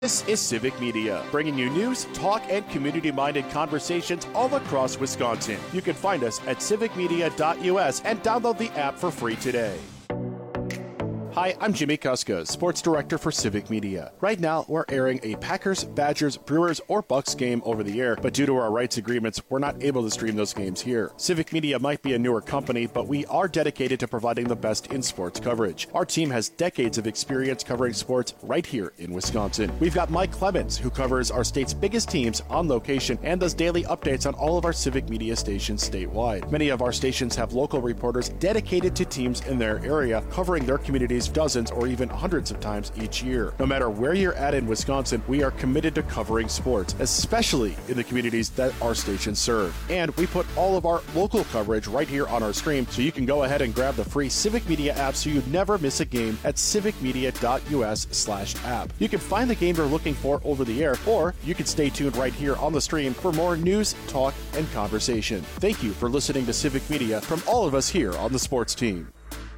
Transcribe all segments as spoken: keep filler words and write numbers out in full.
This is Civic Media, bringing you news, talk, and community-minded conversations all across Wisconsin. You can find us at civic media dot U S and download the app for free today. Hi, I'm Jimmy Kuska, Sports Director for Civic Media. Right now, we're airing a Packers, Badgers, Brewers, or Bucks game over the air, but due to our rights agreements, we're not able to stream those games here. Civic Media might be a newer company, but we are dedicated to providing the best in sports coverage. Our team has decades of experience covering sports right here in Wisconsin. We've got Mike Clemens, who covers our state's biggest teams on location and does daily updates on all of our Civic Media stations statewide. Many of our stations have local reporters dedicated to teams in their area, covering their communities dozens or even hundreds of times each year. No matter where you're at in Wisconsin, we are committed to covering sports, especially in the communities that our stations serve. And we put all of our local coverage right here on our stream, so you can go ahead and grab the free Civic Media app so you never miss a game at civic media dot U S slash app. You can find the game you're looking for over the air, or you can stay tuned right here on the stream for more news, talk, and conversation. Thank you for listening to Civic Media from all of us here on the sports team.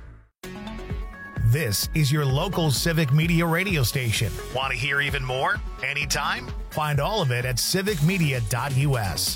This is your local Civic Media radio station. Want to hear even more? Anytime? Find all of it at civic media dot U S.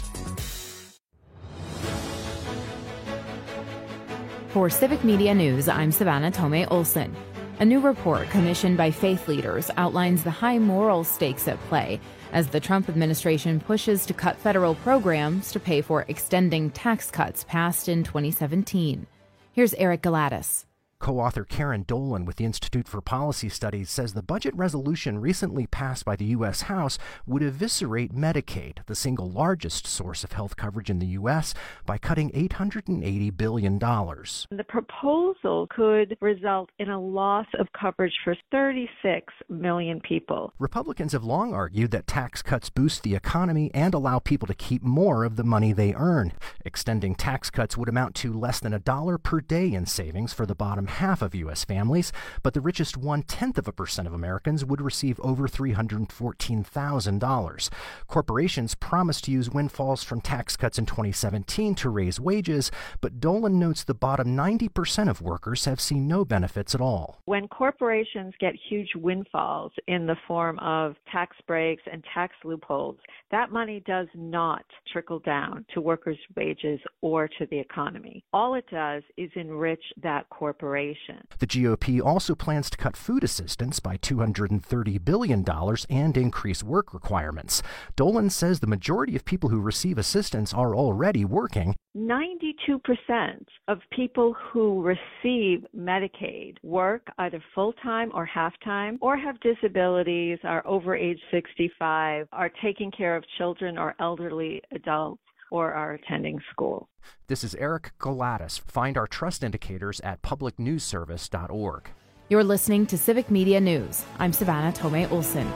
For Civic Media News, I'm Savannah Tomei Olson. A new report commissioned by faith leaders outlines the high moral stakes at play as the Trump administration pushes to cut federal programs to pay for extending tax cuts passed in twenty seventeen. Here's Eric Galatis. Co-author Karen Dolan with the Institute for Policy Studies says the budget resolution recently passed by the U S House would eviscerate Medicaid, the single largest source of health coverage in the U S, by cutting eight hundred eighty billion dollars. The proposal could result in a loss of coverage for thirty-six million people. Republicans have long argued that tax cuts boost the economy and allow people to keep more of the money they earn. Extending tax cuts would amount to less than a dollar per day in savings for the bottom half of U S families, but the richest one-tenth of a percent of Americans would receive over three hundred fourteen thousand dollars. Corporations promised to use windfalls from tax cuts in twenty seventeen to raise wages, but Dolan notes the bottom ninety percent of workers have seen no benefits at all. When corporations get huge windfalls in the form of tax breaks and tax loopholes, that money does not trickle down to workers' wages or to the economy. All it does is enrich that corporation. The G O P also plans to cut food assistance by two hundred thirty billion dollars and increase work requirements. Dolan says the majority of people who receive assistance are already working. ninety-two percent of people who receive Medicaid work either full-time or half-time, or have disabilities, are over age sixty-five, are taking care of children or elderly adults, or are attending school. This is Eric Galatis. Find our trust indicators at public news service dot org. You're listening to Civic Media News. I'm Savannah Tomei Olson.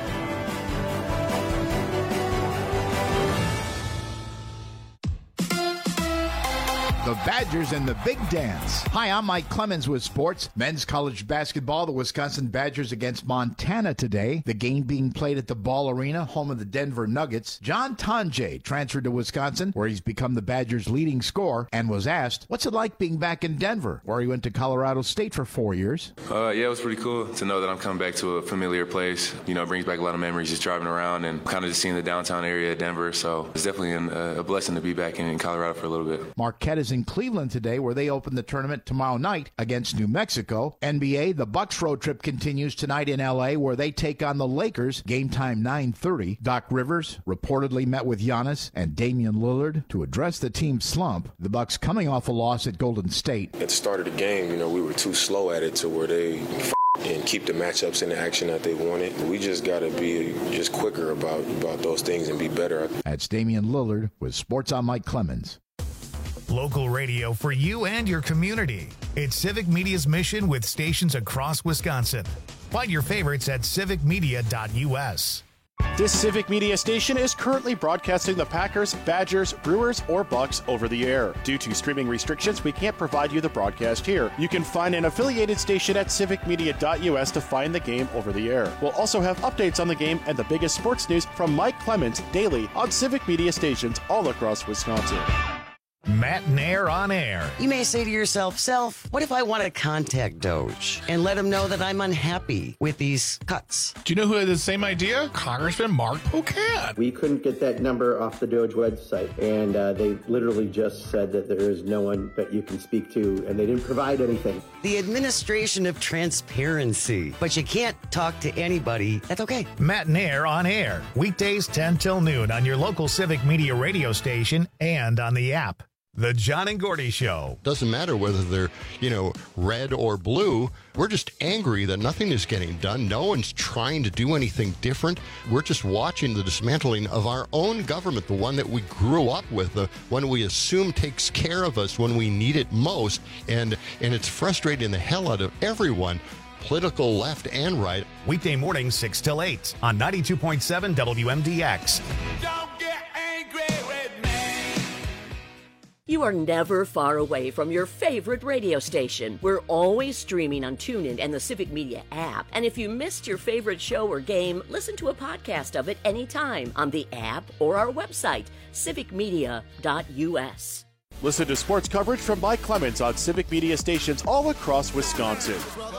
The Badgers and the Big Dance. Hi, I'm Mike Clemens with sports. Men's college basketball, the Wisconsin Badgers against Montana today. The game being played at the Ball Arena, home of the Denver Nuggets. John Tonje transferred to Wisconsin, where he's become the Badgers' leading scorer, and was asked, what's it like being back in Denver, where he went to Colorado State for four years? Uh, yeah, it was pretty cool to know that I'm coming back to a familiar place. You know, it brings back a lot of memories just driving around and kind of just seeing the downtown area of Denver. So it's definitely an, uh, a blessing to be back in, in Colorado for a little bit. Marquette is in Cleveland today, where they open the tournament tomorrow night against New Mexico. N B A, the Bucks road trip continues tonight in L A, where they take on the Lakers. Game time nine thirty. Doc Rivers reportedly met with Giannis and Damian Lillard to address the team's slump. The Bucks coming off a loss at Golden State. At the start of the game, you know, we were too slow at it to where they f- and keep the matchups in the action that they wanted. We just got to be just quicker about, about those things and be better. That's Damian Lillard with Sports on Mike Clemens. Local radio for you and your community. It's Civic Media's mission with stations across Wisconsin. Find your favorites at civic media dot U S. This Civic Media station is currently broadcasting the Packers, Badgers, Brewers, or Bucks over the air. Due to streaming restrictions, we can't provide you the broadcast here. You can find an affiliated station at civic media dot U S to find the game over the air. We'll also have updates on the game and the biggest sports news from Mike Clemens daily on Civic Media stations all across Wisconsin. Matt Nair on air. You may say to yourself, Self, what if I want to contact Doge and let him know that I'm unhappy with these cuts? Do you know who had the same idea? Congressman Mark Pocan. We couldn't get that number off the Doge website, and uh, they literally just said that there is no one that you can speak to, and they didn't provide anything. The administration of transparency. But you can't talk to anybody. That's okay. Matt Nair on air. Weekdays ten till noon on your local Civic Media radio station and on the app. The John and Gordy Show. Doesn't matter whether they're, you know, red or blue. We're just angry that nothing is getting done. No one's trying to do anything different. We're just watching the dismantling of our own government, the one that we grew up with, the one we assume takes care of us when we need it most. And, and it's frustrating the hell out of everyone, political left and right. Weekday mornings, six till eight on ninety-two point seven W M D X. Don't get angry with me. You are never far away from your favorite radio station. We're always streaming on TuneIn and the Civic Media app. And if you missed your favorite show or game, listen to a podcast of it anytime on the app or our website, civic media dot U S. Listen to sports coverage from Mike Clemens on Civic Media stations all across Wisconsin.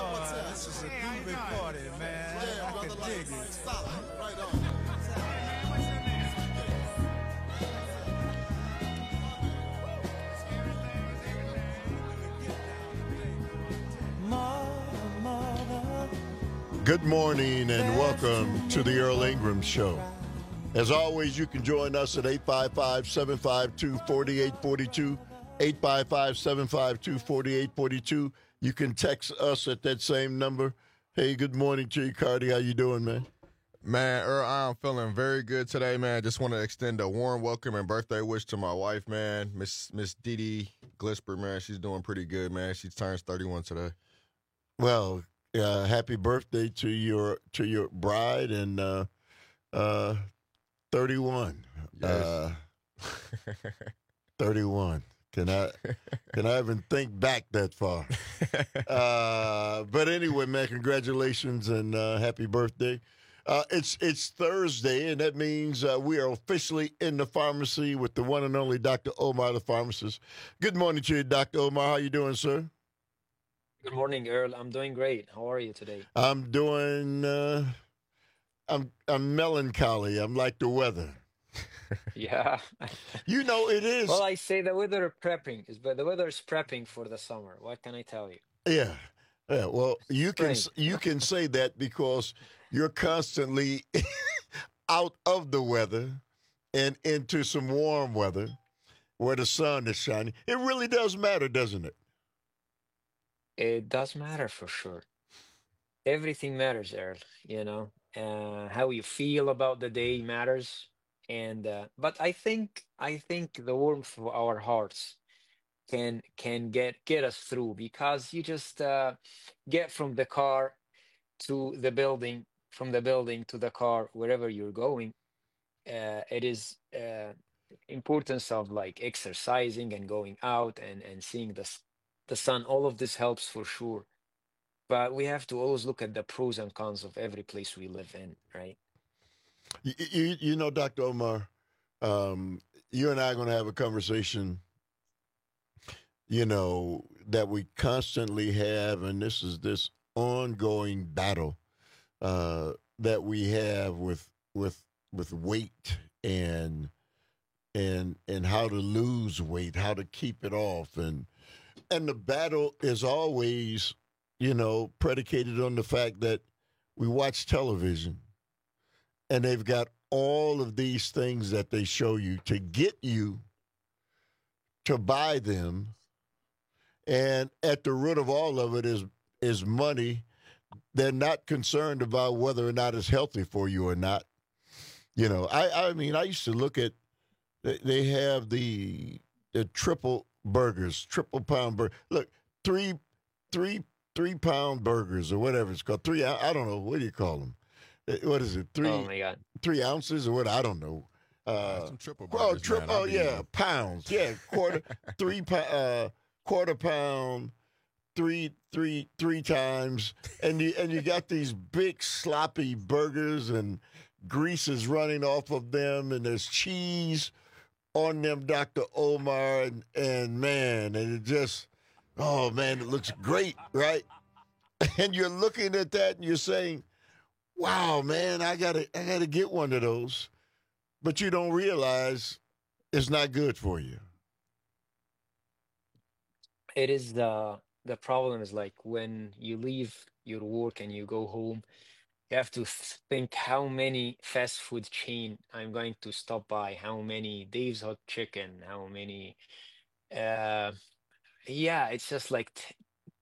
Good morning and welcome to the Earl Ingram Show. As always, you can join us at eight five five, seven five two, four eight four two, eight five five, seven five two, four eight four two. You can text us at that same number. Hey, good morning to you, Cardi. How you doing, man? Man, Earl, I'm feeling very good today, man. Just want to extend a warm welcome and birthday wish to my wife, man, Miss Miss Dee Dee Glisper, man. She's doing pretty good, man. She turns thirty-one today. Well, uh, happy birthday to your to your bride and uh, uh, thirty-one. Yes. Uh, thirty-one. Can I can I even think back that far? Uh, but anyway, man, congratulations and uh, happy birthday. Uh, it's it's Thursday, and that means uh, we are officially in the pharmacy with the one and only Doctor Omar, the pharmacist. Good morning to you, Doctor Omar. How you doing, sir? Good morning, Earl. I'm doing great. How are you today? I'm doing. Uh, I'm I'm melancholy. I'm like the weather. Yeah. You know it is. Well, I say the weather prepping is, but the weather is prepping for the summer. What can I tell you? Yeah. Yeah. Well, you Spring. can you can say that because you're constantly out of the weather and into some warm weather where the sun is shining. It really does matter, doesn't it? It does matter for sure. Everything matters, Earl. You know, uh, how you feel about the day matters. And uh, but I think I think the warmth of our hearts can can get get us through, because you just uh, get from the car to the building, from the building to the car, wherever you're going. Uh, it is uh, importance of like exercising and going out and and seeing the the sun. All of this helps for sure, but we have to always look at the pros and cons of every place we live in, right? You, you, you know, Doctor Omar, um, you and I are going to have a conversation, you know, that we constantly have, and this is this ongoing battle uh, that we have with with with weight and and and how to lose weight, how to keep it off, and and the battle is always, you know, predicated on the fact that we watch television. And they've got all of these things that they show you to get you to buy them. And at the root of all of it is is money. They're not concerned about whether or not it's healthy for you or not. You know, I, I mean, I used to look at, they have the the triple burgers, triple pound burger. Look, three, three, three pound burgers or whatever it's called. Three, I don't know, what do you call them? What is it? Three, oh my God. Three ounces or what? I don't know. Uh, Some triple oh, burgers, triple. man. Oh, yeah, know. Pounds. Yeah, quarter, three, uh, quarter pound, three, three, three times, and you and you got these big sloppy burgers and grease is running off of them, and there's cheese on them, Doctor Omar, and, and man, and it just, oh man, it looks great, right? And you're looking at that and you're saying, wow, man, I gotta, I gotta get one of those. But you don't realize it's not good for you. It is the the problem is like when you leave your work and you go home, you have to th- think how many fast food chain I'm going to stop by, how many Dave's Hot Chicken, how many uh yeah, it's just like t-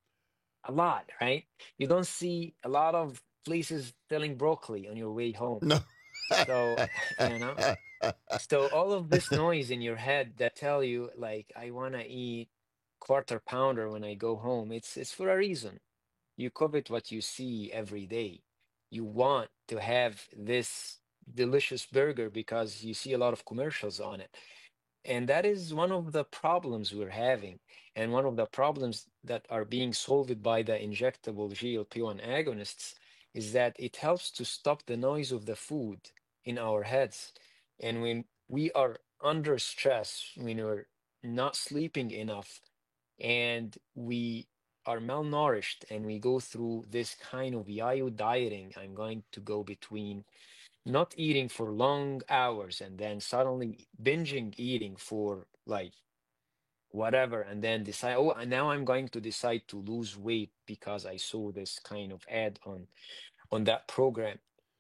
a lot, right? You don't see a lot of places selling broccoli on your way home. No. So, you know, so all of this noise in your head that tell you like I want to eat quarter pounder when I go home, it's it's for a reason. You covet what you see every day. You want to have this delicious burger because you see a lot of commercials on it. And that is one of the problems we're having, and one of the problems that are being solved by the injectable G L P one agonists is that it helps to stop the noise of the food in our heads. And when we are under stress, when we're not sleeping enough, and we are malnourished, and we go through this kind of yo-yo dieting, I'm going to go between not eating for long hours and then suddenly binging eating for like whatever, and then decide, oh, and now I'm going to decide to lose weight because I saw this kind of ad on on that program.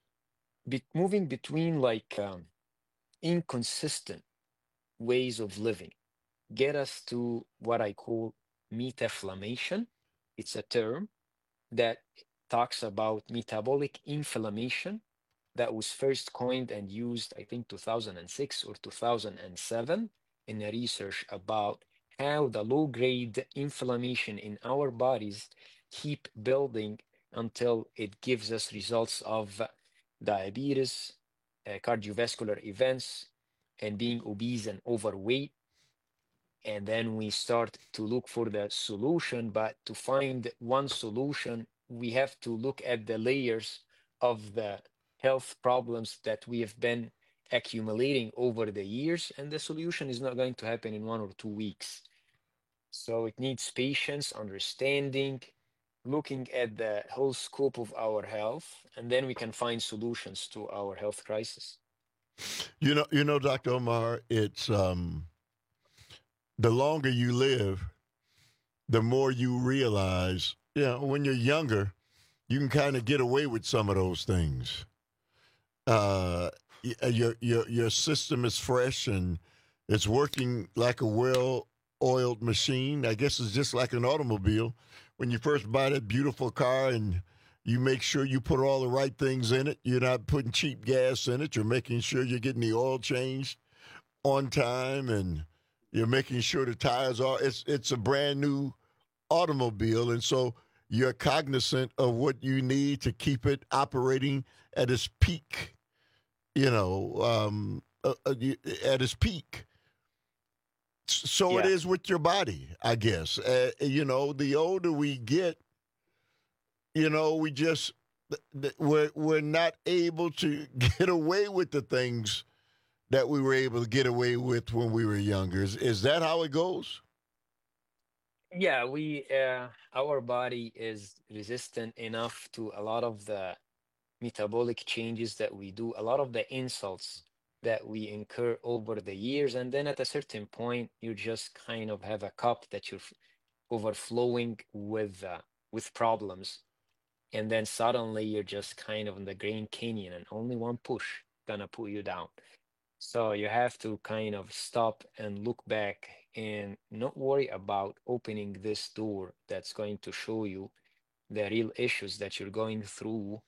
Be- moving between like um, inconsistent ways of living get us to what I call metaflammation. It's a term that talks about metabolic inflammation that was first coined and used, I think, two thousand six or two thousand seven in a research about how the low-grade inflammation in our bodies keep building until it gives us results of diabetes, uh, cardiovascular events, and being obese and overweight. And then we start to look for the solution, but to find one solution, we have to look at the layers of the health problems that we have been accumulating over the years, and the solution is not going to happen in one or two weeks. So it needs patience, understanding, looking at the whole scope of our health, and then we can find solutions to our health crisis. You know, you know, Doctor Omar, it's um, the longer you live, the more you realize, you know, when you're younger, you can kind of get away with some of those things. Uh, your your your system is fresh and it's working like a well-oiled machine. I guess it's just like an automobile. When you first buy that beautiful car and you make sure you put all the right things in it, you're not putting cheap gas in it. You're making sure you're getting the oil changed on time, and you're making sure the tires are. It's it's a brand new automobile, and so you're cognizant of what you need to keep it operating at its peak. You know, um, uh, uh, at its peak. So Yeah. it is with your body, I guess. Uh, you know, the older we get, you know, we just th- th- we're we're not able to get away with the things that we were able to get away with when we were younger. Is, is that how it goes? Yeah, we uh, our body is resistant enough to a lot of the metabolic changes that we do, a lot of the insults that we incur over the years, and then at a certain point, you just kind of have a cup that you're f- overflowing with uh, with problems, and then suddenly you're just kind of in the Grand Canyon, and only one push gonna put you down. So you have to kind of stop and look back and not worry about opening this door that's going to show you the real issues that you're going through.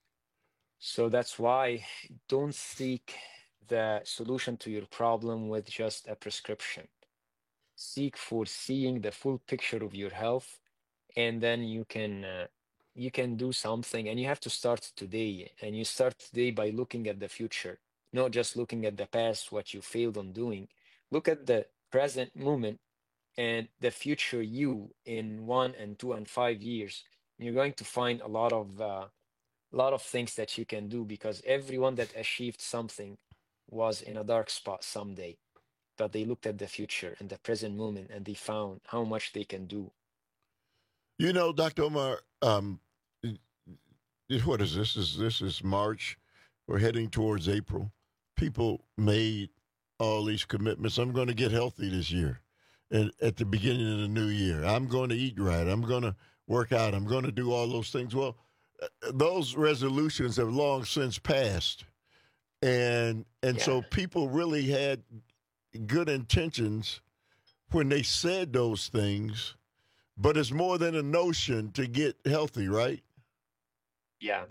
So that's why don't seek the solution to your problem with just a prescription. Seek for seeing the full picture of your health, and then you can uh, you can do something, and you have to start today. And you start today by looking at the future, not just looking at the past, what you failed on doing. Look at the present moment and the future you in one and two and five years. You're going to find a lot of uh, lot of things that you can do, because everyone that achieved something was in a dark spot someday. but they looked at the future and the present moment, and they found how much they can do. You know, Doctor Omar, um, what is this? Is this is March? We're heading towards April. People made all these commitments. I'm going to get healthy this year, and at the beginning of the new year, I'm going to eat right. I'm going to work out. I'm going to do all those things. Well, those resolutions have long since passed, and and yeah. so people really had good intentions when they said those things, but it's more than a notion to get healthy, right? Yeah,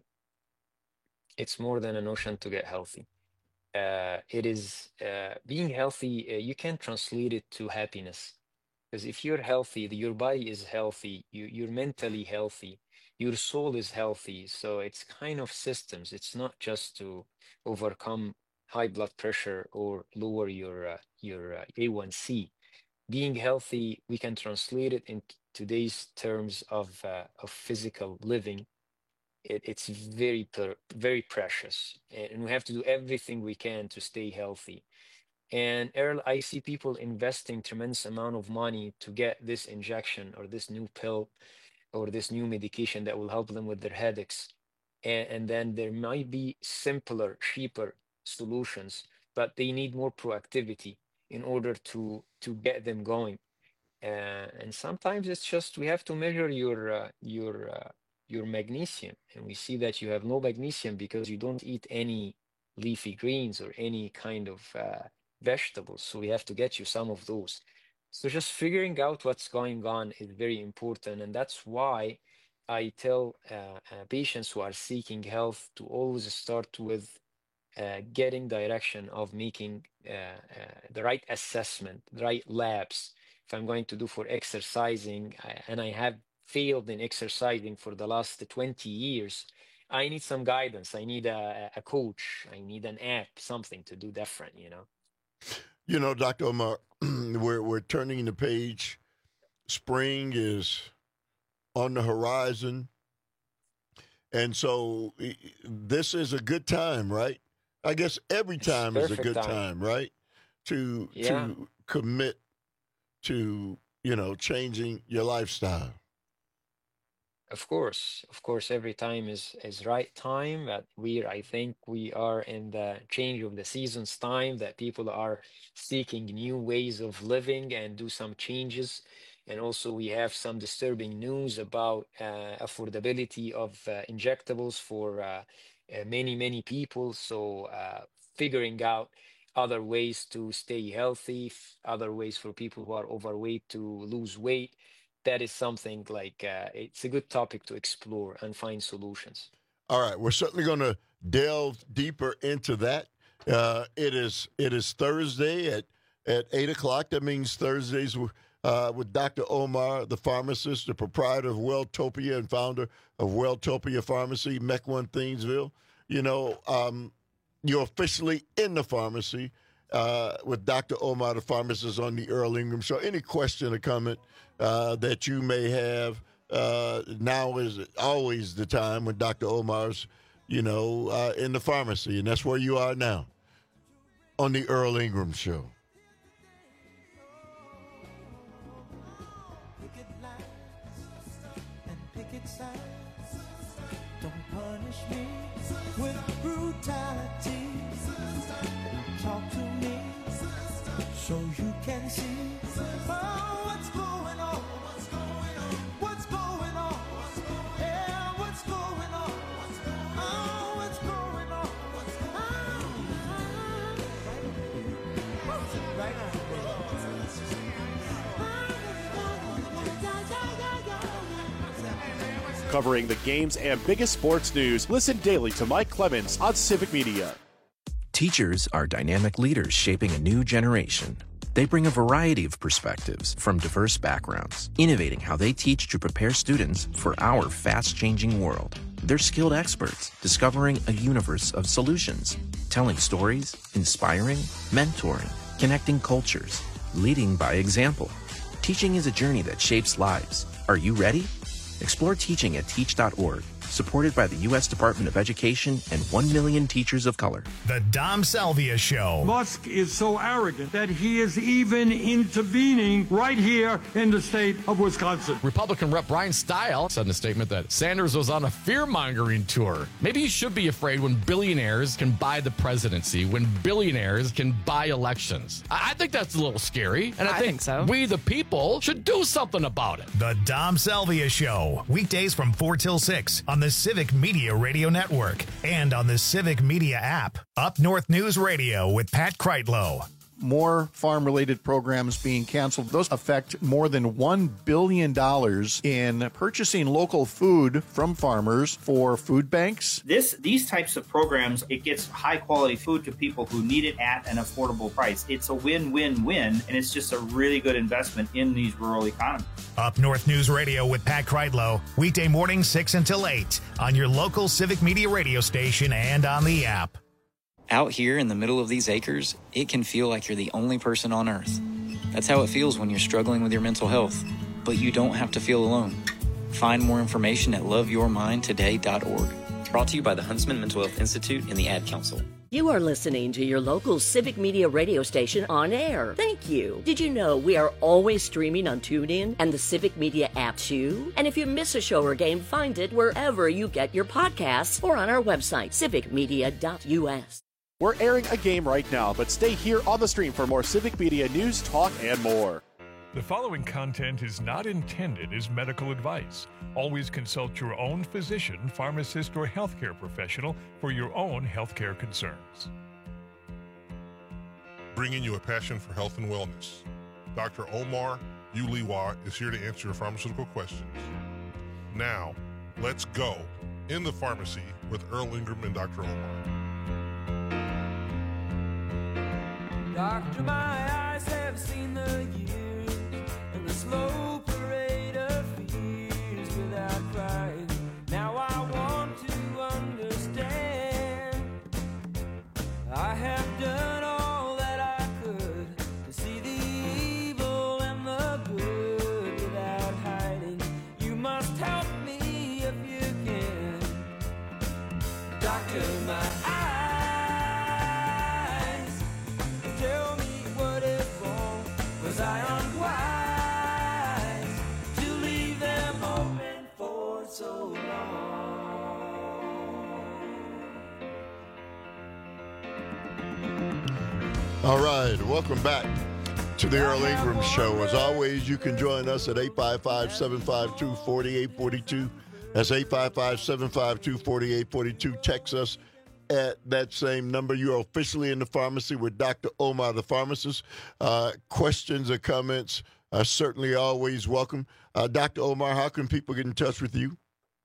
it's more than a notion to get healthy. Uh, it is uh, being healthy. Uh, you can translate it to happiness, because if you're healthy, your body is healthy, you, you're mentally healthy, your soul is healthy. So it's kind of systems. It's not just to overcome high blood pressure or lower your uh, your uh, A one C. Being healthy, we can translate it in today's terms of uh, of physical living. It, it's very very precious, and we have to do everything we can to stay healthy. And Earl, I see people investing tremendous amount of money to get this injection or this new pill or this new medication that will help them with their headaches. And, and then there might be simpler, cheaper solutions, but they need more proactivity in order to to get them going. Uh, and sometimes it's just we have to measure your uh, your uh, your magnesium, and we see that you have no magnesium because you don't eat any leafy greens or any kind of uh, vegetables. So we have to get you some of those. So just figuring out what's going on is very important, and that's why I tell uh, uh, patients who are seeking health to always start with uh, getting direction of making uh, uh, the right assessment, the right labs. If I'm going to do for exercising, I, and I have failed in exercising for the last twenty years, I need some guidance. I need a, a coach. I need an app, something to do different, you know? You know, Doctor Omar, we're, we're turning the page. Spring is on the horizon. And so this is a good time, right? I guess every time is a good time, time right? To, yeah. to commit to, you know, changing your lifestyle. Of course, of course, every time is is right time. But we, I think, we are in the change of the seasons time, that people are seeking new ways of living and do some changes. And also, we have some disturbing news about uh, affordability of uh, injectables for uh, uh, many many people. So, uh, figuring out other ways to stay healthy, other ways for people who are overweight to lose weight. That is something like uh, it's a good topic to explore and find solutions. All right, we're certainly going to delve deeper into that. Uh, it is it is Thursday at at eight o'clock. That means Thursdays uh, with Doctor Omar, the pharmacist, the proprietor of Welltopia and founder of Welltopia Pharmacy, Mequon, Thiensville. You know, um, you're officially in the pharmacy uh, with Doctor Omar, the pharmacist, on the Earl Ingram Show. Any question or comment Uh, that you may have, uh, now is always the time when Doctor Omar's, you know, uh, in the pharmacy, and that's where you are now, on the Earl Ingram Show. Don't punish me with brutality. Talk to me so you can see. Oh, Covering the games and biggest sports news, listen daily to Mike Clemens on Civic Media. Teachers are dynamic leaders shaping a new generation. They bring a variety of perspectives from diverse backgrounds, innovating how they teach to prepare students for our fast-changing world. They're skilled experts, discovering a universe of solutions, telling stories, inspiring, mentoring, connecting cultures, leading by example. Teaching is a journey that shapes lives. Are you ready? Explore teaching at teach dot org. supported by the U S Department of Education and one million teachers of color. The Dom Salvia Show. Musk is so arrogant that he is even intervening right here in the state of Wisconsin. Republican Rep Brian Stile said in a statement that Sanders was on a fear-mongering tour. Maybe you should be afraid when billionaires can buy the presidency, when billionaires can buy elections. I, I think that's a little scary, and I, I think, think so. we, the people, should do something about it. The Dom Salvia Show. Weekdays from four till six on the Civic Media Radio Network and on the Civic Media app. Up North News Radio with Pat Kreitlow. More farm-related programs being canceled. Those affect more than one billion dollars in purchasing local food from farmers for food banks. This, these types of programs, it gets high-quality food to people who need it at an affordable price. It's a win-win-win, and it's just a really good investment in these rural economies. Up North News Radio with Pat Kreitlow. Weekday morning, six until eight on your local Civic Media radio station and on the app. Out here in the middle of these acres, it can feel like you're the only person on Earth. That's how it feels when you're struggling with your mental health. But you don't have to feel alone. Find more information at love your mind today dot org. Brought to you by the Huntsman Mental Health Institute and the Ad Council. You are listening to your local Civic Media radio station on air. Thank you. Did you know we are always streaming on TuneIn and the Civic Media app too? And if you miss a show or game, find it wherever you get your podcasts or on our website, civic media dot u s. We're airing a game right now, but stay here on the stream for more Civic Media news, talk, and more. The following content is not intended as medical advice. Always consult your own physician, pharmacist, or healthcare professional for your own healthcare concerns. Bringing you a passion for health and wellness. Doctor Omar Uliwa is here to answer your pharmaceutical questions. Now, let's go in the pharmacy with Earl Ingram and Doctor Omar. Doctor, my eyes have seen the years and the slow parade of fears without crying. Now I want to understand. I have done all that I could to see the evil and the good without hiding. You must help me if you can. Doctor, my eyes. Tell me what is wrong, was I unwise to leave them open for so long? All right, welcome back to the Earl Ingram Show. As always, you can join us at eight five five, seven five two, four eight four two. That's eight five five, seven five two, four eight four two. Text us at that same number. You are officially in the pharmacy with Doctor Omar, the pharmacist. Uh, questions or comments are certainly always welcome. Uh, Doctor Omar, how can people get in touch with you?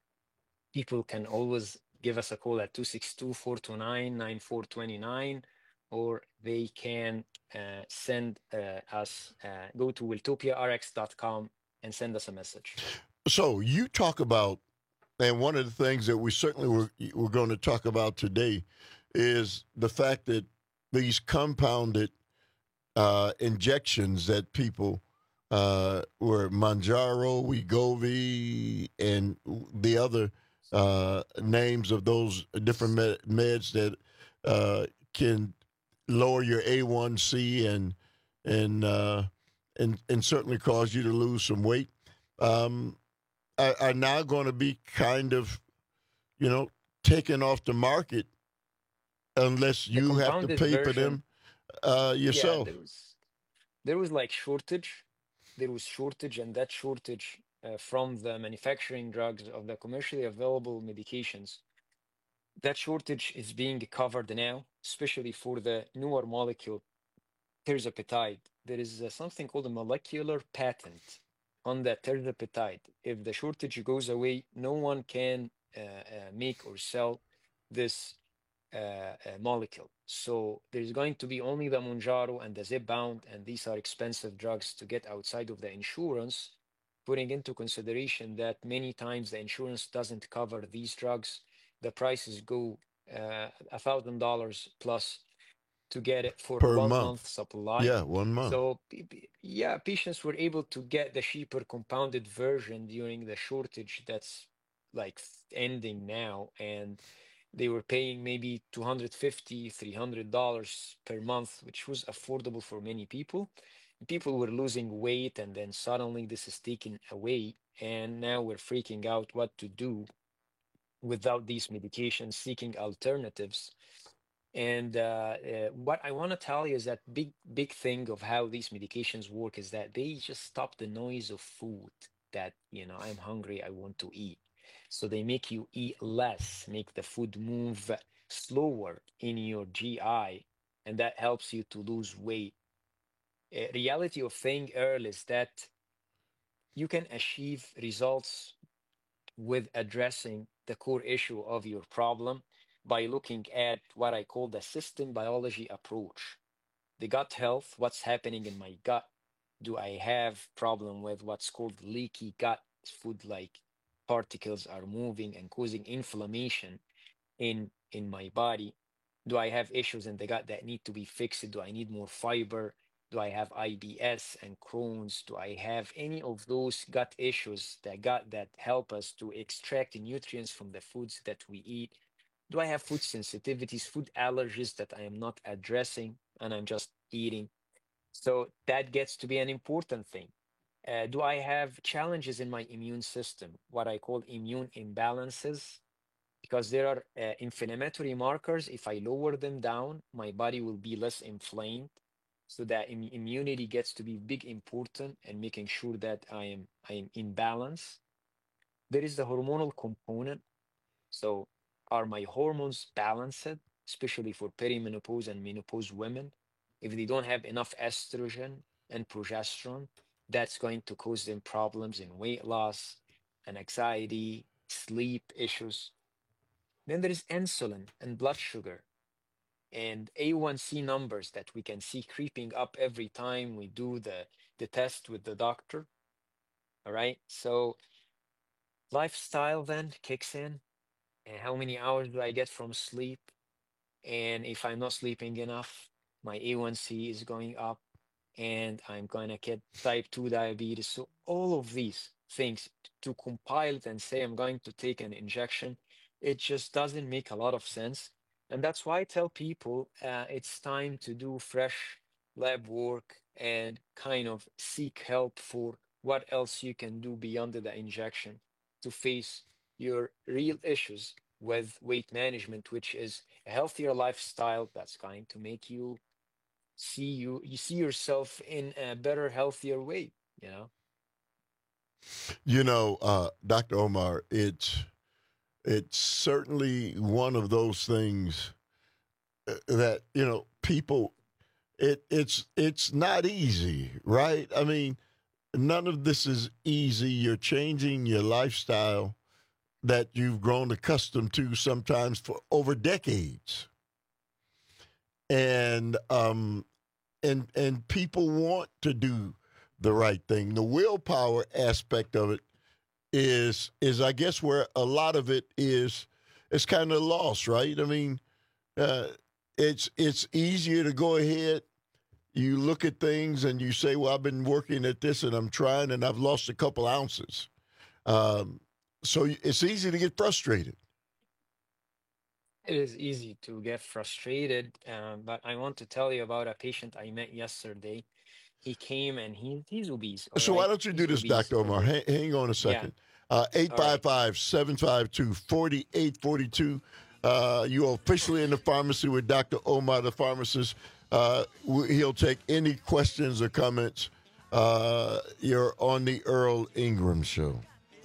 People can always give us a call at two six two, four two nine, nine four two nine, or they can uh, send uh, us, uh, go to wiltopia r x dot com and send us a message. So you talk about, and one of the things that we certainly were, we're going to talk about today is the fact that these compounded uh, injections that people uh, were Mounjaro, Wegovy, and the other uh, names of those different med- meds that uh, can lower your A one C and and uh, and and certainly cause you to lose some weight. Um, Are, are now going to be kind of, you know, taken off the market unless you have to pay for them uh, yourself. Yeah, there was, there was like shortage. There was shortage, and that shortage uh, from the manufacturing drugs of the commercially available medications. That shortage is being covered now, especially for the newer molecule, tirzepatide. There is uh, something called a molecular patent on that tirzepatide. If the shortage goes away, no one can uh, uh, make or sell this uh, uh, molecule. So there's going to be only the Mounjaro and the Zepbound, and these are expensive drugs to get outside of the insurance, putting into consideration that many times the insurance doesn't cover these drugs. The prices go uh, one thousand dollars plus to get it for Per one month. month supply. Yeah, one month. So, p- p- yeah, patients were able to get the cheaper compounded version during the shortage that's like ending now, and they were paying maybe two hundred fifty dollars, three hundred dollars per month, which was affordable for many people. People were losing weight, and then suddenly this is taken away, and now we're freaking out what to do without these medications, seeking alternatives. And uh, uh, what I want to tell you is that big, big thing of how these medications work is that they just stop the noise of food that, you know, I'm hungry, I want to eat. So they make you eat less, make the food move slower in your G I, and that helps you to lose weight. Uh, reality of thing, Earl, is that you can achieve results with addressing the core issue of your problem by looking at what I call the system biology approach. The gut health, what's happening in my gut? Do I have problem with what's called leaky gut? Food like particles are moving and causing inflammation in, in my body. Do I have issues in the gut that need to be fixed? Do I need more fiber? Do I have I B S and Crohn's? Do I have any of those gut issues, the gut that help us to extract nutrients from the foods that we eat? Do I have food sensitivities, food allergies that I am not addressing and I'm just eating? So that gets to be an important thing. Uh, do I have challenges in my immune system, what I call immune imbalances? Because there are uh, inflammatory markers. If I lower them down, my body will be less inflamed. So that im- immunity gets to be big important, and making sure that I am I am in balance. There is the hormonal component. So are my hormones balanced, especially for perimenopause and menopause women? If they don't have enough estrogen and progesterone, that's going to cause them problems in weight loss and anxiety, sleep issues. Then there is insulin and blood sugar and A one C numbers that we can see creeping up every time we do the, the test with the doctor. All right. So lifestyle then kicks in. And how many hours do I get from sleep? And if I'm not sleeping enough, my A one C is going up and I'm going to get type two diabetes. So all of these things, to compile it and say I'm going to take an injection, it just doesn't make a lot of sense. And that's why I tell people uh, it's time to do fresh lab work and kind of seek help for what else you can do beyond the injection to face your real issues with weight management, which is a healthier lifestyle that's going to make you see you you see yourself in a better, healthier way, you know. You know, uh, Doctor Omar, it's it's certainly one of those things that, you know, people, it it's it's not easy, right? I mean, none of this is easy. You're changing your lifestyle that you've grown accustomed to sometimes for over decades. And um and and people want to do the right thing. The willpower aspect of it is is I guess where a lot of it is is kind of lost, right? I mean, uh, it's it's easier to go ahead. You look at things and you say, "Well, I've been working at this and I'm trying and I've lost a couple ounces." Um, so it's easy to get frustrated. It is easy to get frustrated, um, but I want to tell you about a patient I met yesterday. He came and he he's obese. So right? why don't you do He's this, obese. Doctor Omar? Hang, hang on a second. Uh, eight five five, seven five two, four eight four two. Uh, you're officially in the pharmacy with Doctor Omar, the pharmacist. Uh, he'll take any questions or comments. Uh, you're on the Earl Ingram Show.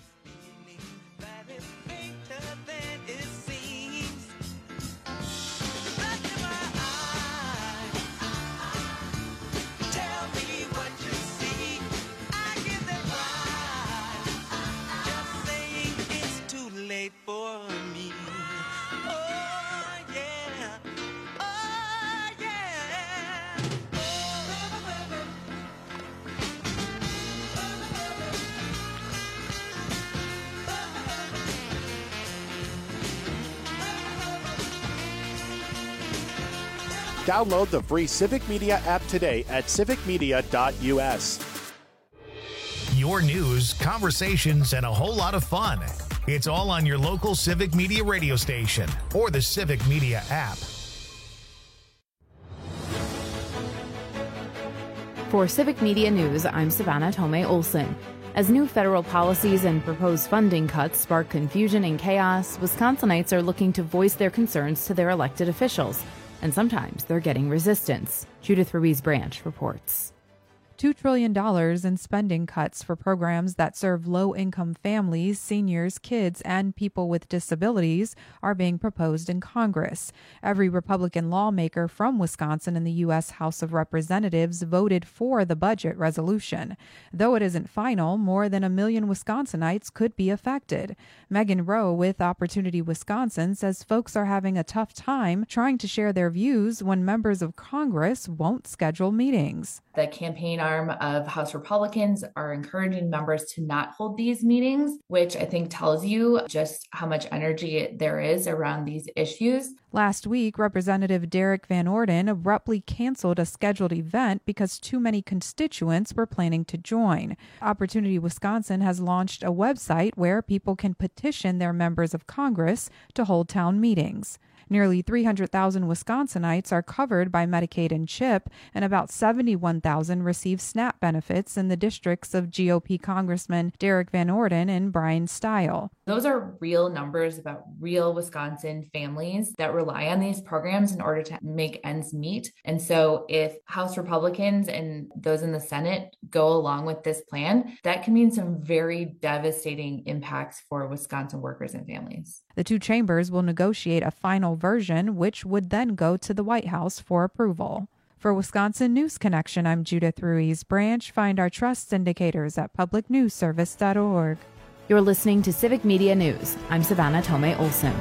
Download the free Civic Media app today at civic media dot u s. Your news, conversations, and a whole lot of fun. It's all on your local Civic Media radio station or the Civic Media app. For Civic Media News, I'm Savannah Tomei Olson. As new federal policies and proposed funding cuts spark confusion and chaos, Wisconsinites are looking to voice their concerns to their elected officials. And sometimes they're getting resistance. Judith Ruiz Branch reports. two trillion dollars in spending cuts for programs that serve low-income families, seniors, kids, and people with disabilities are being proposed in Congress. Every Republican lawmaker from Wisconsin in the U S House of Representatives voted for the budget resolution. Though it isn't final, more than a million Wisconsinites could be affected. Megan Rowe with Opportunity Wisconsin says folks are having a tough time trying to share their views when members of Congress won't schedule meetings. The campaign arm of House Republicans are encouraging members to not hold these meetings, which I think tells you just how much energy there is around these issues. Last week, Representative Derek Van Orden abruptly canceled a scheduled event because too many constituents were planning to join. Opportunity Wisconsin has launched a website where people can petition their members of Congress to hold town meetings. Nearly three hundred thousand Wisconsinites are covered by Medicaid and CHIP, and about seventy-one thousand receive SNAP benefits in the districts of G O P Congressman Derek Van Orden and Brian Stile. Those are real numbers about real Wisconsin families that rely on these programs in order to make ends meet. And so if House Republicans and those in the Senate go along with this plan, that can mean some very devastating impacts for Wisconsin workers and families. The two chambers will negotiate a final version, which would then go to the White House for approval. For Wisconsin News Connection, I'm Judith Ruiz Branch. Find our trust indicators at public news service dot org. You're listening to Civic Media News. I'm Savannah Tomei Olson.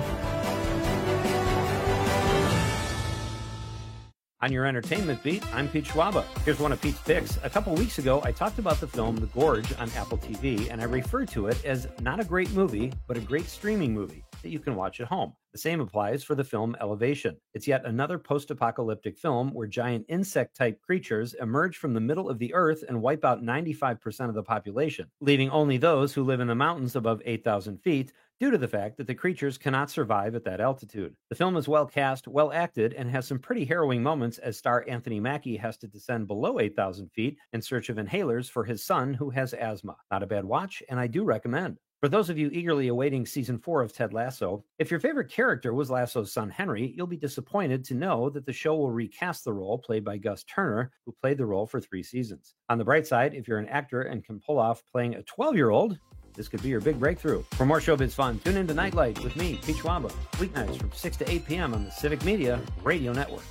On your entertainment beat, I'm Pete Schwaba. Here's one of Pete's picks. A couple weeks ago, I talked about the film The Gorge on Apple T V, and I referred to it as not a great movie, but a great streaming movie that you can watch at home. The same applies for the film Elevation. It's yet another post-apocalyptic film where giant insect-type creatures emerge from the middle of the earth and wipe out ninety-five percent of the population, leaving only those who live in the mountains above eight thousand feet due to the fact that the creatures cannot survive at that altitude. The film is well cast, well acted, and has some pretty harrowing moments as star Anthony Mackie has to descend below eight thousand feet in search of inhalers for his son who has asthma. Not a bad watch, and I do recommend. For those of you eagerly awaiting season four of Ted Lasso, if your favorite character was Lasso's son Henry, you'll be disappointed to know that the show will recast the role played by Gus Turner, who played the role for three seasons. On the bright side, if you're an actor and can pull off playing a twelve-year-old, this could be your big breakthrough. For more showbiz fun, tune into Nightlight with me, Pete Schwaba, weeknights from six to eight p.m. on the Civic Media Radio Network.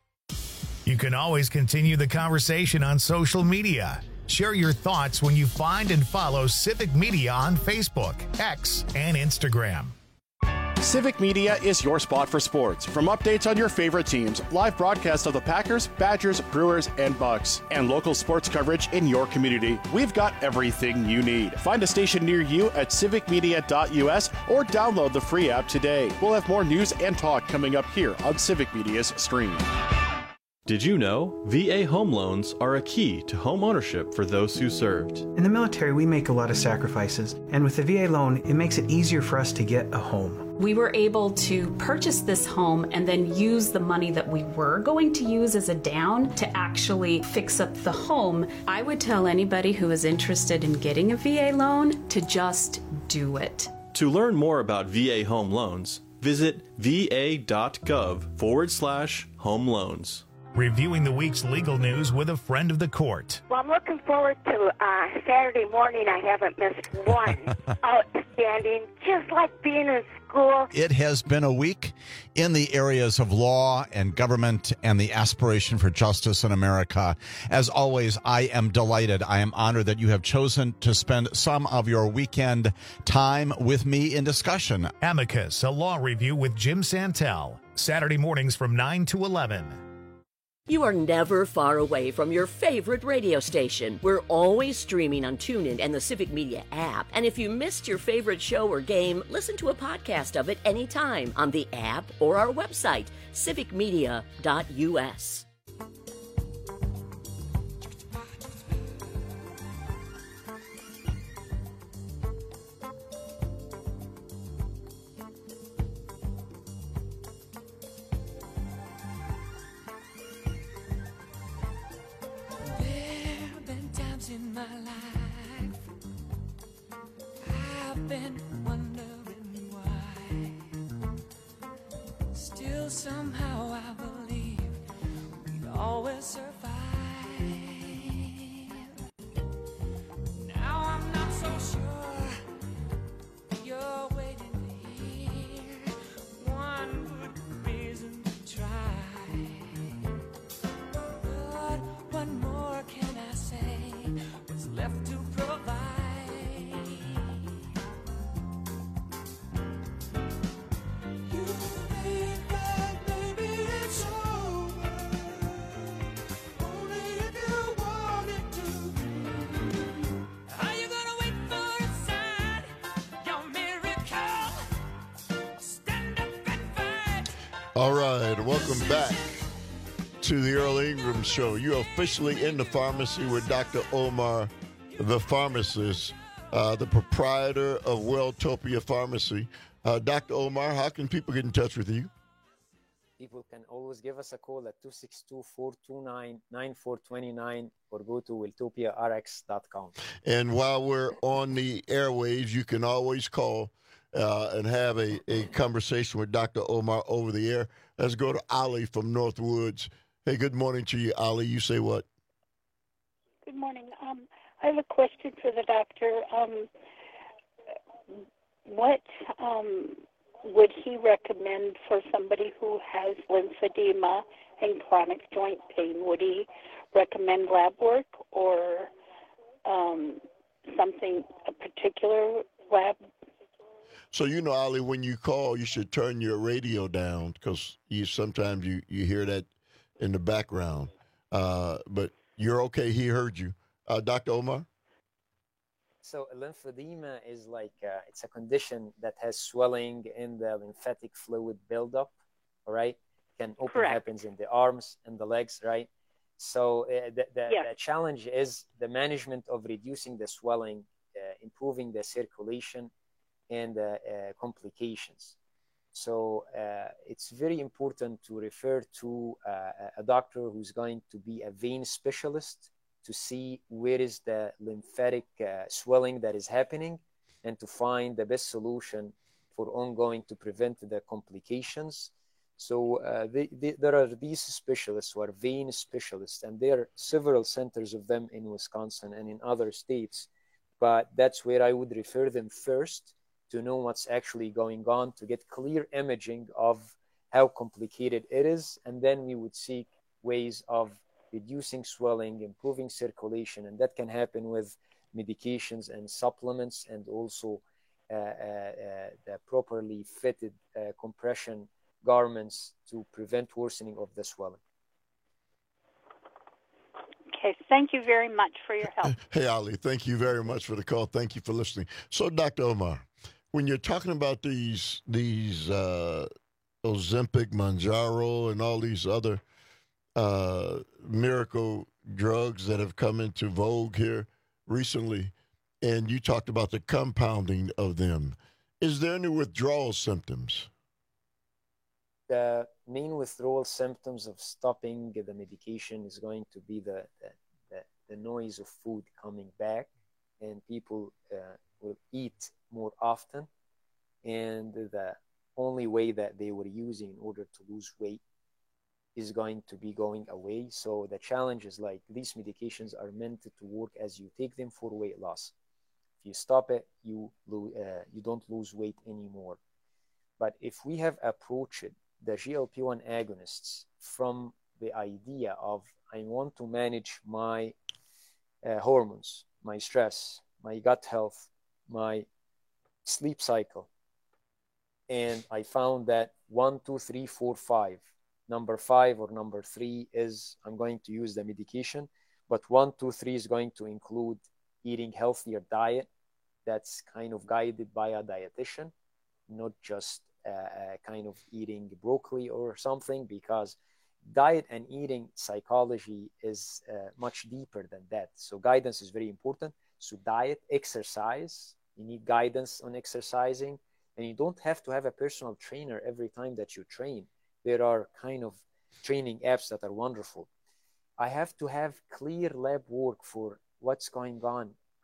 You can always continue the conversation on social media. Share your thoughts when you find and follow Civic Media on Facebook, X, and Instagram. Civic Media is your spot for sports. From updates on your favorite teams, live broadcasts of the Packers, Badgers, Brewers, and Bucks, and local sports coverage in your community, we've got everything you need. Find a station near you at civic media dot u s or download the free app today. We'll have more news and talk coming up here on Civic Media's stream. Did you know V A home loans are a key to home ownership for those who served? In the military, we make a lot of sacrifices, and with the V A loan, it makes it easier for us to get a home. We were able to purchase this home and then use the money that we were going to use as a down to actually fix up the home. I would tell anybody who is interested in getting a V A loan to just do it. To learn more about V A home loans, visit va.gov forward slash home loans. Reviewing the week's legal news with a friend of the court. Well, I'm looking forward to uh, Saturday morning. I haven't missed one. Outstanding, just like being in school. It has been a week in the areas of law and government and the aspiration for justice in America. As always, I am delighted. I am honored that you have chosen to spend some of your weekend time with me in discussion. Amicus, a law review with Jim Santel. Saturday mornings from nine to eleven. You are never far away from your favorite radio station. We're always streaming on TuneIn and the Civic Media app. And if you missed your favorite show or game, listen to a podcast of it anytime on the app or our website, civic media dot u s. been wondering why. Still somehow I believe we'd always survive. Now I'm not so sure you're waiting to hear one good reason to try. But what more can I say? What's left to provide? You think that maybe it's over, only if you want it to be. Are you gonna wait for a sign, your miracle? Stand up and fight. All right, welcome back to the Earl Ingram Show. You're officially in the pharmacy with Doctor Omar, the pharmacist, uh, the proprietor of Welltopia Pharmacy. Uh, Doctor Omar, how can people get in touch with you? People can always give us a call at two six two, four two nine, nine four two nine or go to welltopia r x dot com. And while we're on the airwaves, you can always call uh, and have a, a conversation with Doctor Omar over the air. Let's go to Ali from Northwoods. Hey, good morning to you, Ali. You say what? Good morning. Um, I have a question for the doctor. Um, what um, would he recommend for somebody who has lymphedema and chronic joint pain? Would he recommend lab work or um, something, a particular lab? So, you know, Ali, when you call, you should turn your radio down because you sometimes you, you hear that in the background. Uh, but you're okay. He heard you. Uh, Doctor Omar? So lymphedema is like, uh, it's a condition that has swelling in the lymphatic fluid buildup, all right? Can often Correct. happens in the arms and the legs, right? So uh, the, the, Yes. the challenge is the management of reducing the swelling, uh, improving the circulation, and uh, uh, complications. So uh, it's very important to refer to uh, a doctor who's going to be a vein specialist to see where is the lymphatic uh, swelling that is happening and to find the best solution for ongoing to prevent the complications. So uh, they, they, there are these specialists who are vein specialists, and there are several centers of them in Wisconsin and in other states. But that's where I would refer them first to know what's actually going on, to get clear imaging of how complicated it is. And then we would seek ways of reducing swelling, improving circulation. And that can happen with medications and supplements, and also uh, uh, uh, the properly fitted uh, compression garments to prevent worsening of the swelling. Okay, thank you very much for your help. Hey, Ali, thank you very much for the call. Thank you for listening. So, Doctor Omar, when you're talking about these these uh, Ozempic, Mounjaro, and all these other uh, miracle drugs that have come into vogue here recently, and you talked about the compounding of them, is there any withdrawal symptoms? The main withdrawal symptoms of stopping the medication is going to be the, the, the, the noise of food coming back, and people uh, will eat more often, and the only way that they were using in order to lose weight is going to be going away. So the challenge is, like, these medications are meant to work as you take them for weight loss. If you stop it, you lo- uh, you don't lose weight anymore. But if we have approached the G L P one agonists from the idea of, I want to manage my uh, hormones, my stress, my gut health, my sleep cycle, and I found that one, two, three, four, five, number five or number three is I'm going to use the medication, but one, two, three is going to include eating healthier diet that's kind of guided by a dietitian, not just uh, uh, kind of eating broccoli or something, because diet and eating psychology is uh, much deeper than that. So guidance is very important. So diet, exercise, you need guidance on exercising, and you don't have to have a personal trainer every time that you train. There are kind of training apps that are wonderful. I have to have clear lab work for what's going on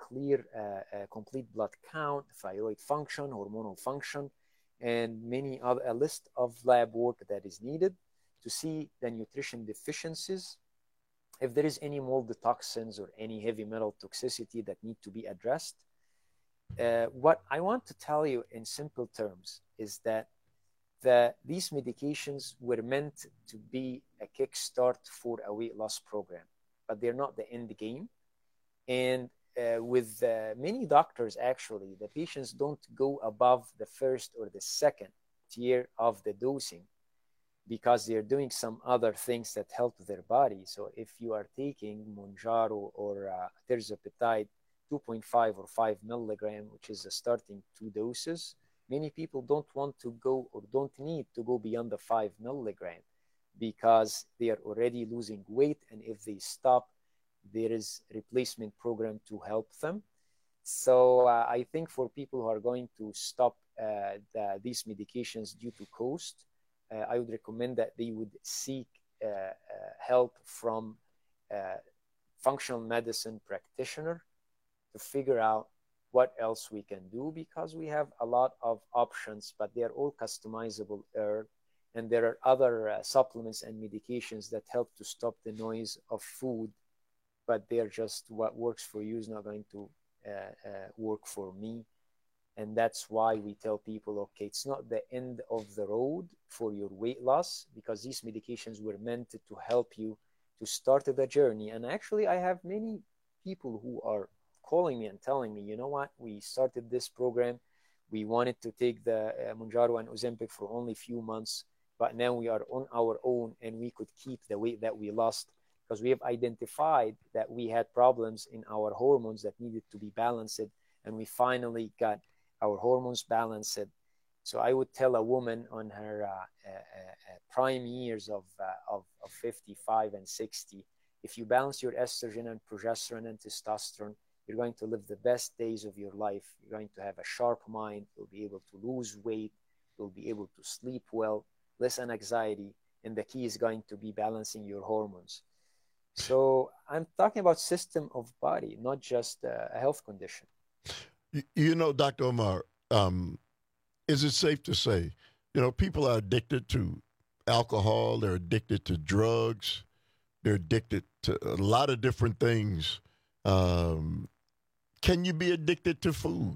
clear, uh, uh, complete blood count, thyroid function, hormonal function, and many other, a list of lab work that is needed to see the nutrition deficiencies, if there is any mold toxins or any heavy metal toxicity that need to be addressed. Uh, what I want to tell you in simple terms is that the, these medications were meant to be a kickstart for a weight loss program, but they're not the end game. And uh, with uh, many doctors, actually, the patients don't go above the first or the second tier of the dosing because they're doing some other things that help their body. So if you are taking Mounjaro or uh, tirzepatide, two point five or five milligram, which is the starting two doses, many people don't want to go or don't need to go beyond the five milligram because they are already losing weight. And if they stop, there is a replacement program to help them. So uh, I think for people who are going to stop uh, the, these medications due to cost, uh, I would recommend that they would seek uh, uh, help from a functional medicine practitioner to figure out what else we can do, because we have a lot of options, but they are all customizable herb. And there are other uh, supplements and medications that help to stop the noise of food, but they're just what works for you is not going to uh, uh, work for me. And that's why we tell people, okay, it's not the end of the road for your weight loss, because these medications were meant to help you to start the journey. And actually, I have many people who are calling me and telling me, you know what, we started this program. We wanted to take the uh, Mounjaro and Ozempic for only a few months, but now we are on our own and we could keep the weight that we lost because we have identified that we had problems in our hormones that needed to be balanced, and we finally got our hormones balanced. So I would tell a woman on her uh, uh, uh, prime years of, uh, of, of fifty-five and sixty, if you balance your estrogen and progesterone and testosterone, you're going to live the best days of your life. You're going to have a sharp mind. You'll be able to lose weight. You'll be able to sleep well, less anxiety. And the key is going to be balancing your hormones. So I'm talking about system of body, not just uh, a health condition. You, you know, Doctor Omar, um, is it safe to say, you know, people are addicted to alcohol. They're addicted to drugs. They're addicted to a lot of different things. Um, can you be addicted to food?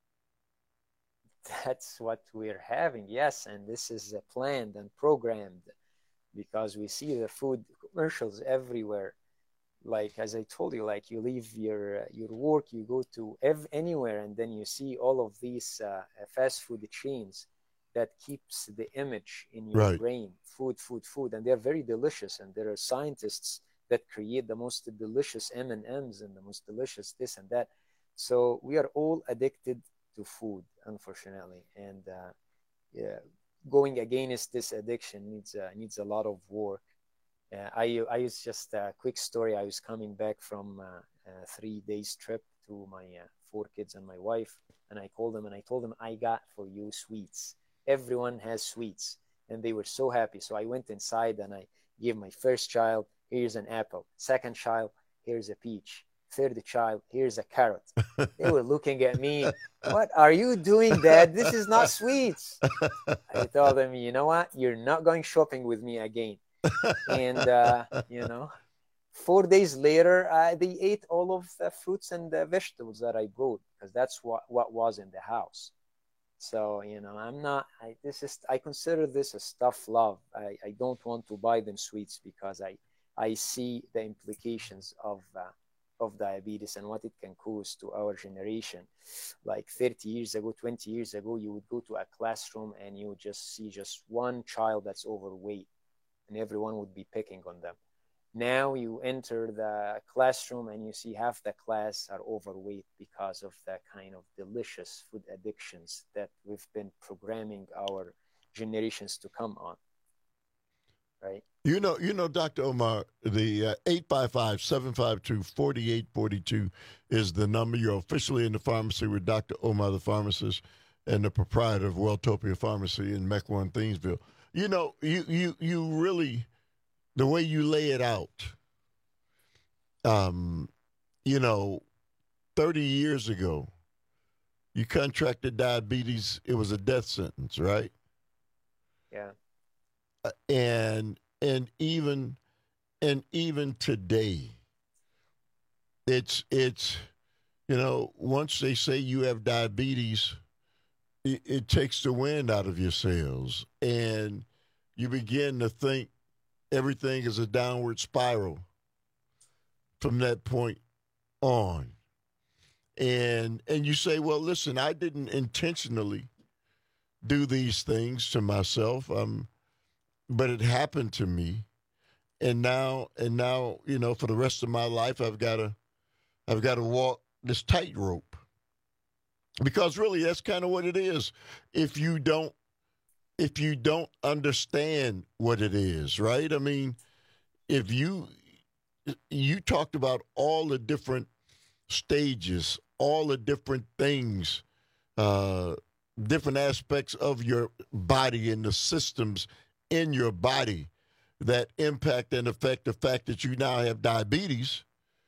That's what we're having, yes. And this is uh, planned and programmed because we see the food commercials everywhere. Like, as I told you, like you leave your, uh, your work, you go to ev- anywhere, and then you see all of these uh, fast food chains that keeps the image in your right. brain, food, food, food. And they're very delicious. And there are scientists that create the most delicious M and M's and the most delicious this and that. So we are all addicted to food, unfortunately. And uh, yeah, going against this addiction needs uh, needs a lot of work. Uh, I I use just a quick story. I was coming back from uh, a three days trip to my uh, four kids and my wife, and I called them and I told them, I got for you sweets. Everyone has sweets, and they were so happy. So I went inside and I gave my first child, here's an apple. Second child, here's a peach. Third child, here's a carrot. They were looking at me, what are you doing, Dad? This is not sweets. I told them, you know what? You're not going shopping with me again. And, uh, you know, four days later, uh, they ate all of the fruits and the vegetables that I brought because that's what, what was in the house. So, you know, I'm not, I, this is, I consider this a tough love. I, I don't want to buy them sweets because I, I see the implications of, uh, of diabetes and what it can cause to our generation. Like thirty years ago, twenty years ago, you would go to a classroom and you would just see just one child that's overweight and everyone would be picking on them. Now you enter the classroom and you see half the class are overweight because of the kind of delicious food addictions that we've been programming our generations to come on. Right. You know, you know, Doctor Omar, the uh, eight five five, seven five two, four eight four two is the number. You're officially in the pharmacy with Doctor Omar, the pharmacist, and the proprietor of Welltopia Pharmacy in Mequon, Thingsville. You know, you, you, you really, the way you lay it out, um, you know, thirty years ago, you contracted diabetes, it was a death sentence, right? Yeah. Uh, and and even and even today, it's it's you know, once they say you have diabetes, it, it takes the wind out of your sails, and you begin to think everything is a downward spiral from that point on. And and you say, well, listen, I didn't intentionally do these things to myself, um, but it happened to me, and now and now, you know, for the rest of my life, I've got to I've got to walk this tightrope, because really that's kind of what it is. If you don't if you don't understand what it is, right? I mean, if you you talked about all the different stages, all the different things, uh, different aspects of your body and the systems in your body that impact and affect the fact that you now have diabetes.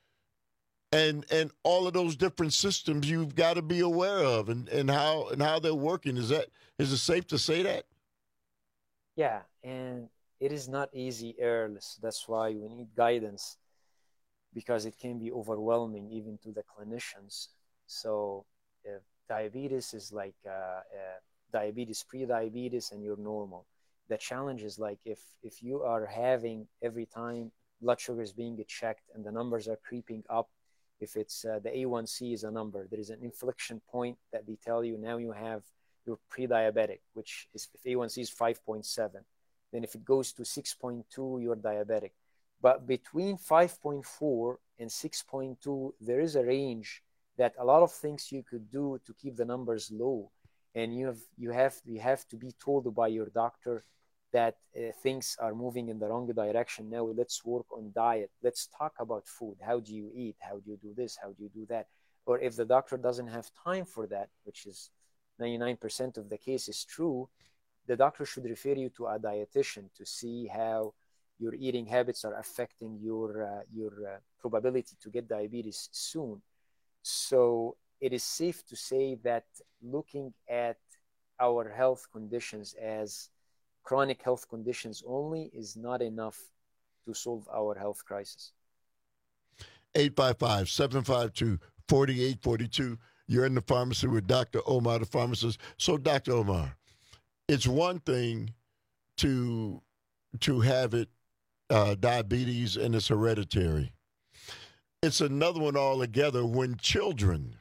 And and all of those different systems you've got to be aware of, and, and how and how they're working. Is that is it safe to say that? Yeah, and it is not easy, Earl. That's why we need guidance, because it can be overwhelming even to the clinicians. So if diabetes is like uh, uh, diabetes, pre-diabetes, and you're normal. The challenge is like if, if you are having every time blood sugar is being checked and the numbers are creeping up, if it's uh, the A one C is a number, there is an inflection point that they tell you now you have, you're pre-diabetic, which is if A one C is five point seven. Then if it goes to six point two, you're diabetic. But between five point four and six point two, there is a range that a lot of things you could do to keep the numbers low. And you have, you have, you have to be told by your doctor that uh, things are moving in the wrong direction. Now let's work on diet. Let's talk about food. How do you eat? How do you do this? How do you do that? Or if the doctor doesn't have time for that, which is ninety-nine percent of the case is true, the doctor should refer you to a dietitian to see how your eating habits are affecting your, uh, your uh, probability to get diabetes soon. So it is safe to say that looking at our health conditions as chronic health conditions only is not enough to solve our health crisis. eight five five, seven five two, four eight four two. You're in the pharmacy with Doctor Omar, the pharmacist. So, Doctor Omar, it's one thing to to have it, uh, diabetes, and it's hereditary. It's another one altogether when children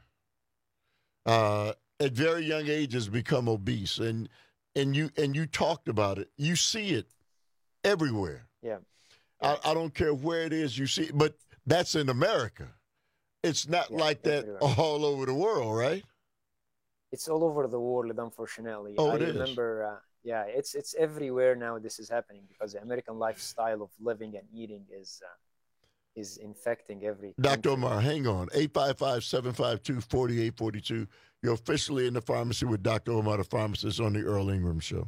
uh, at very young ages become obese, and and you and you talked about it. You see it everywhere. Yeah. I, I don't care where it is you see it, but that's in America. It's not yeah, like that everywhere. All over the world, right? It's all over the world, unfortunately. Oh, I it remember, is. Uh, yeah, it's it's everywhere now. This is happening because the American lifestyle of living and eating is uh, is infecting every. Doctor Omar, hang on. eight five five, seven five two, four eight four two. You're officially in the pharmacy with Doctor Omar, the pharmacist, on the Earl Ingram Show.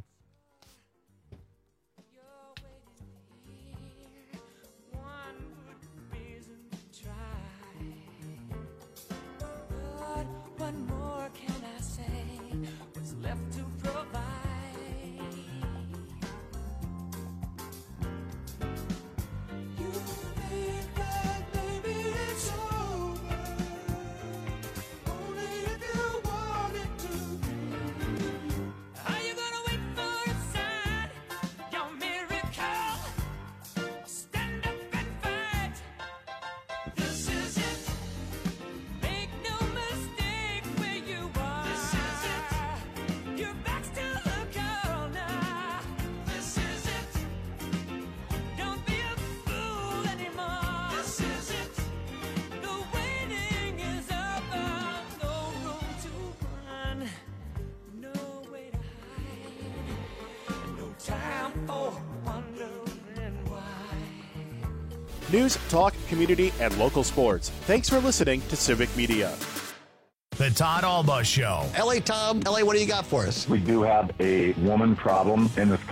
News, talk, community, and local sports. Thanks for listening to Civic Media. The Todd Alba Show. L A Tom, L A, what do you got for us? We do have a woman problem in this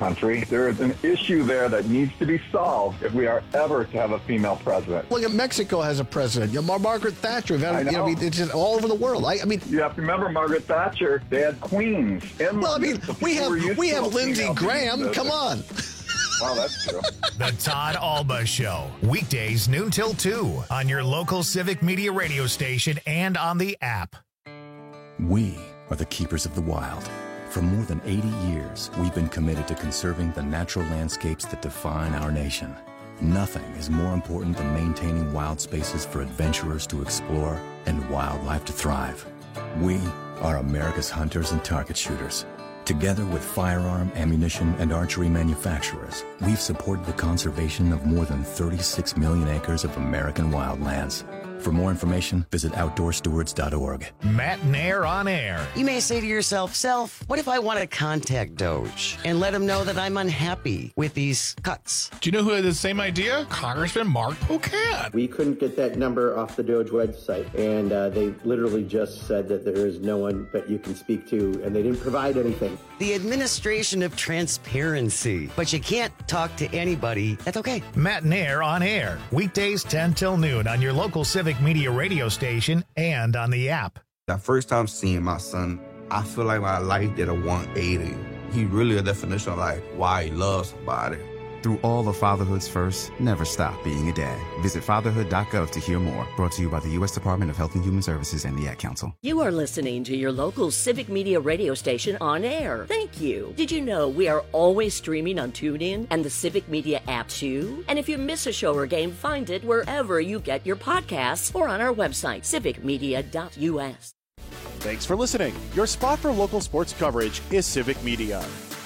country. There is an issue there that needs to be solved if we are ever to have a female president. Look at Mexico has a president. You know, Margaret Thatcher. Had, I know. You know, it's just all over the world. I, I mean, you have to remember Margaret Thatcher. They had queens. Well, I mean, we have we have Lindsey Graham. Come on. Wow, that's true. The Todd Alba Show, weekdays noon till two on your local Civic Media radio station and on the app. We are the keepers of the wild. For more than eighty years, we've been committed to conserving the natural landscapes that define our nation. Nothing is more important than maintaining wild spaces for adventurers to explore and wildlife to thrive. We are America's hunters and target shooters. Together with firearm, ammunition, and archery manufacturers, we've supported the conservation of more than thirty-six million acres of American wildlands. For more information, visit outdoor stewards dot org. Matt Nair on air. You may say to yourself, Self, what if I want to contact Doge and let him know that I'm unhappy with these cuts? Do you know who had the same idea? Congressman Mark Pocan. We couldn't get that number off the Doge website, and uh, they literally just said that there is no one that you can speak to, and they didn't provide anything. The administration of transparency. But you can't talk to anybody. That's okay. Matt Nair on air. Weekdays ten till noon on your local Civic Media radio station and on the app. The first time seeing my son, I feel like my life did a one eighty. He really a definition of like why he loves somebody. Through all of fatherhood's first, never stop being a dad. Visit fatherhood dot gov to hear more. Brought to you by the U S Department of Health and Human Services and the Ad Council. You are listening to your local Civic Media radio station on air. Thank you. Did you know we are always streaming on TuneIn and the Civic Media app too? And if you miss a show or game, find it wherever you get your podcasts or on our website, civic media dot U S. Thanks for listening. Your spot for local sports coverage is Civic Media.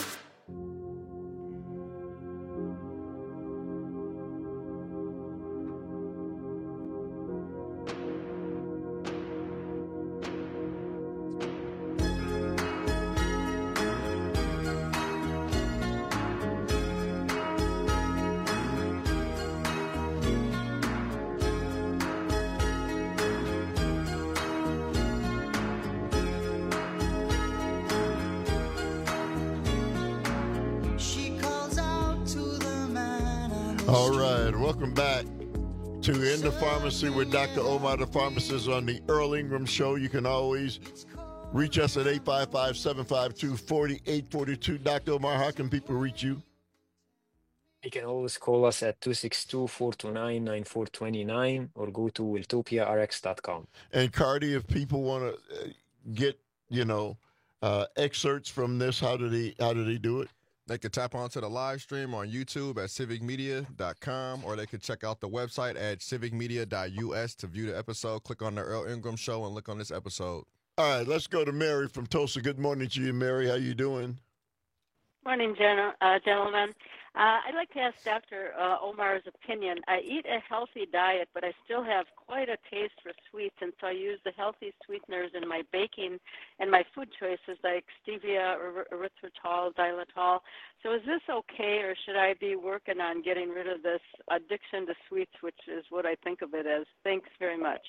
All right, welcome back to In the Pharmacy with Doctor Omar, the pharmacist, on the Earl Ingram Show. You can always reach us at eight five five, seven five two, four eight four two. Doctor Omar, how can people reach you? You can always call us at two six two, four two nine, nine four two nine or go to wiltopia r x dot com. And Cardi, if people want to get, you know, uh, excerpts from this, how do they how do they do it? They could tap onto the live stream on YouTube at civic media dot com, or they could check out the website at civic media dot U S to view the episode. Click on the Earl Ingram Show and look on this episode. All right, let's go to Mary from Tulsa. Good morning to you, Mary. How you doing? Morning, gen- uh, gentlemen. Uh, I'd like to ask Doctor Uh, Omar's opinion. I eat a healthy diet, but I still have quite a taste for sweets, and so I use the healthy sweeteners in my baking and my food choices like stevia, er- erythritol, xylitol. So is this okay, or should I be working on getting rid of this addiction to sweets, which is what I think of it as? Thanks very much.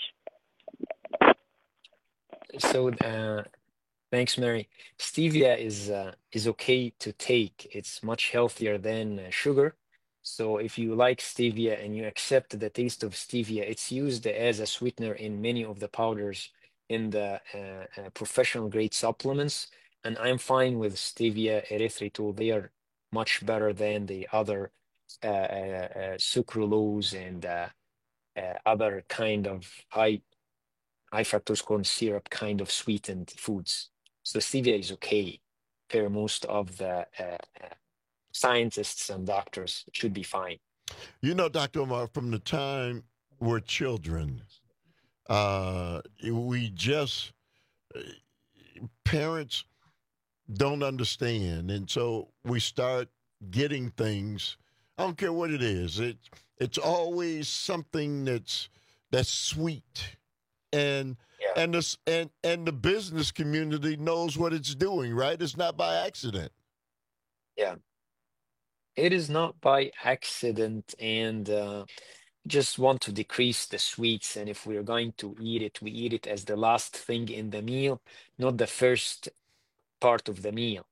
So, uh, thanks, Mary. Stevia is uh, is okay to take. It's much healthier than uh, sugar. So if you like stevia and you accept the taste of stevia, it's used as a sweetener in many of the powders in the uh, uh, professional grade supplements. And I'm fine with stevia, erythritol. They are much better than the other uh, uh, uh, sucralose and uh, uh, other kind of high high fructose corn syrup kind of sweetened foods. So stevia is okay for most of the uh, uh, scientists and doctors. It should be fine. You know, Doctor Omar, from the time we're children, uh, we just, parents don't understand. And so we start getting things, I don't care what it is. It, it's always something that's that's sweet. And yeah. and this and and the business community knows what it's doing, right? It's not by accident. Yeah, it is not by accident, and uh, just want to decrease the sweets. And if we're going to eat it, we eat it as the last thing in the meal, not the first part of the meal.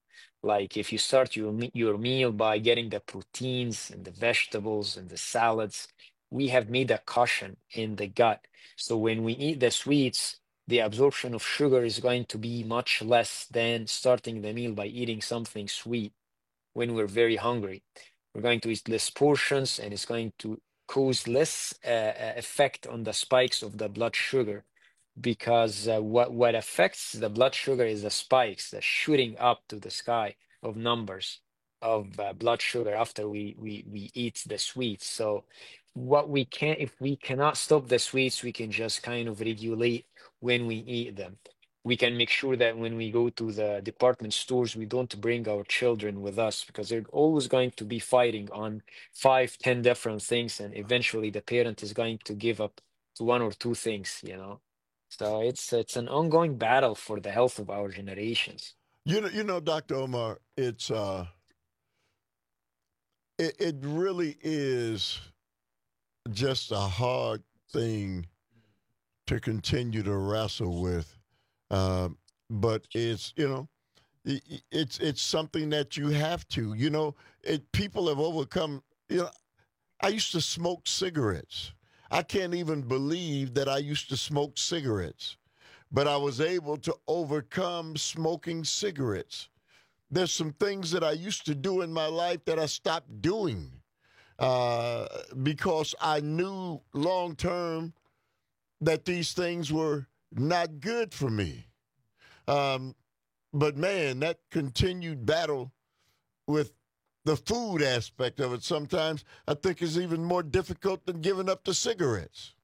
Like if you start your me- your meal by getting the proteins and the vegetables and the salads, we have made a cushion in the gut. So when we eat the sweets, the absorption of sugar is going to be much less than starting the meal by eating something sweet when we're very hungry. We're going to eat less portions, and it's going to cause less uh, effect on the spikes of the blood sugar, because uh, what, what affects the blood sugar is the spikes, the shooting up to the sky of numbers of uh, blood sugar after we, we, we eat the sweets. So what we can, if we cannot stop the sweets, we can just kind of regulate when we eat them. We can make sure that when we go to the department stores, we don't bring our children with us, because they're always going to be fighting on five, ten different things, and eventually the parent is going to give up to one or two things, you know. So it's it's an ongoing battle for the health of our generations. You know, you know, Doctor Omar, it's uh, it it really is just a hard thing to continue to wrestle with. Um, but it's, you know, it's it's something that you have to, you know, it, people have overcome, you know, I used to smoke cigarettes. I can't even believe that I used to smoke cigarettes, but I was able to overcome smoking cigarettes. There's some things that I used to do in my life that I stopped doing uh, because I knew long term that these things were not good for me. Um, but, man, that continued battle with the food aspect of it sometimes I think is even more difficult than giving up the cigarettes.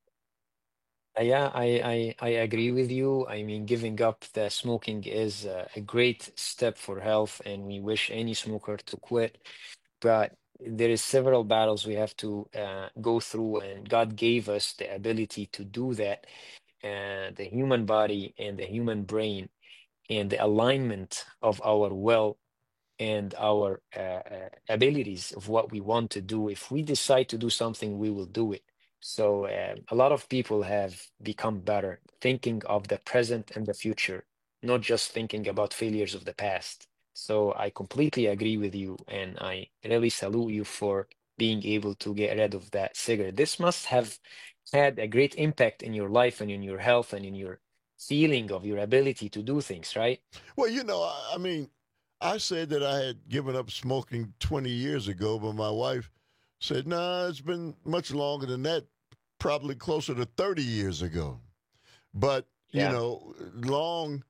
Uh, yeah, I, I, I agree with you. I mean, giving up the smoking is a, a great step for health, and we wish any smoker to quit. But there is several battles we have to uh, go through, and God gave us the ability to do that. Uh, the human body and the human brain and the alignment of our will and our uh, uh, abilities of what we want to do. If we decide to do something, we will do it. So uh, a lot of people have become better, thinking of the present and the future, not just thinking about failures of the past. So I completely agree with you, and I really salute you for being able to get rid of that cigarette. This must have had a great impact in your life and in your health and in your feeling of your ability to do things, right? Well, you know, I, I mean, I said that I had given up smoking twenty years ago, but my wife said, no, nah, it's been much longer than that, probably closer to thirty years ago. But, yeah. you know, long,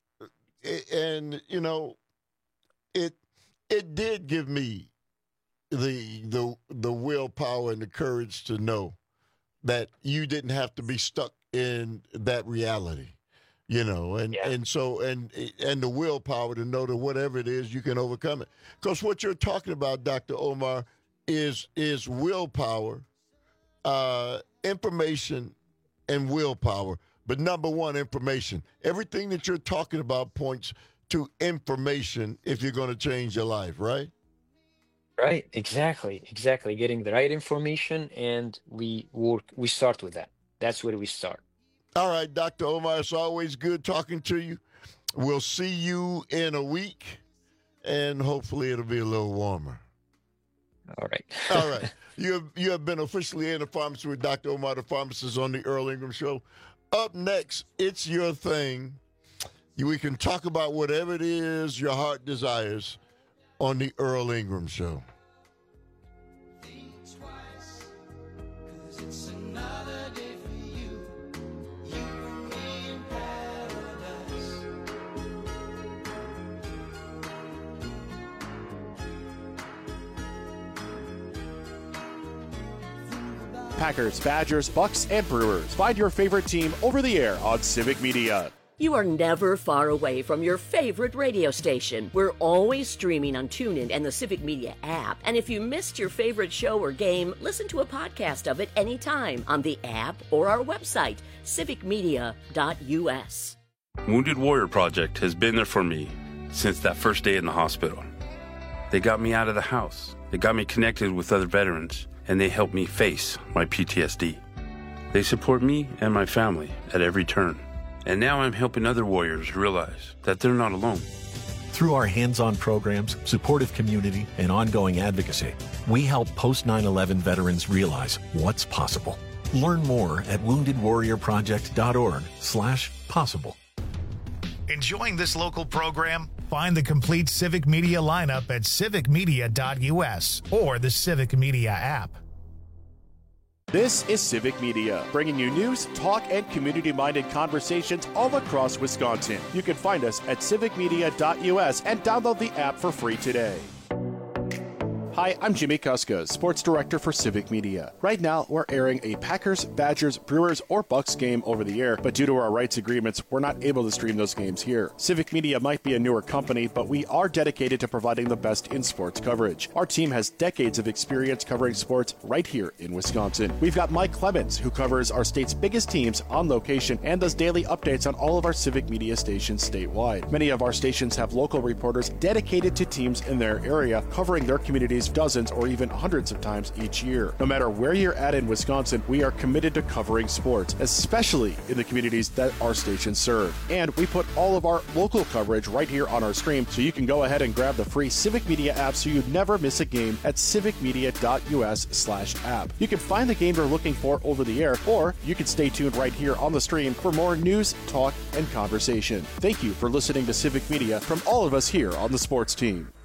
and, you know, it it did give me the the the willpower and the courage to know that you didn't have to be stuck in that reality, you know, and, yeah. and so, and, and the willpower to know that whatever it is, you can overcome it. Because what you're talking about, Doctor Omar, is, is willpower, uh, information, and willpower. But number one, information. Everything that you're talking about points to information if you're going to change your life, right? Right, exactly, exactly. Getting the right information, and we work. We start with that. That's where we start. All right, Doctor Omar, it's always good talking to you. We'll see you in a week, and hopefully it'll be a little warmer. All right. All right. You have, you have been officially in the pharmacy with Doctor Omar, the pharmacist, on the Earl Ingram Show. Up next, It's Your Thing. We can talk about whatever it is your heart desires on the Earl Ingram Show. Packers, Badgers, Bucks, and Brewers. Find your favorite team over the air on Civic Media. You are never far away from your favorite radio station. We're always streaming on TuneIn and the Civic Media app. And if you missed your favorite show or game, listen to a podcast of it anytime on the app or our website, civic media dot u s. Wounded Warrior Project has been there for me since that first day in the hospital. They got me out of the house. They got me connected with other veterans, and they helped me face my P T S D. They support me and my family at every turn. And now I'm helping other warriors realize that they're not alone. Through our hands-on programs, supportive community, and ongoing advocacy, we help post nine eleven veterans realize what's possible. Learn more at woundedwarriorproject.org slash possible. Enjoying this local program? Find the complete Civic Media lineup at civic media dot U S or the Civic Media app. This is Civic Media, bringing you news, talk, and community-minded conversations all across Wisconsin. You can find us at civic media dot U S and download the app for free today. Hi, I'm Jimmy Kuska, Sports Director for Civic Media. Right now, we're airing a Packers, Badgers, Brewers, or Bucks game over the air, but due to our rights agreements, we're not able to stream those games here. Civic Media might be a newer company, but we are dedicated to providing the best in sports coverage. Our team has decades of experience covering sports right here in Wisconsin. We've got Mike Clemens, who covers our state's biggest teams on location and does daily updates on all of our Civic Media stations statewide. Many of our stations have local reporters dedicated to teams in their area, covering their communities dozens or even hundreds of times each year. No matter where you're at in Wisconsin, we are committed to covering sports, especially in the communities that our stations serve. And we put all of our local coverage right here on our stream, so you can go ahead and grab the free Civic Media app so you never miss a game at civic media dot U S slash app. You can find the game you're looking for over the air, or you can stay tuned right here on the stream for more news, talk, and conversation. Thank you for listening to Civic Media from all of us here on the sports team.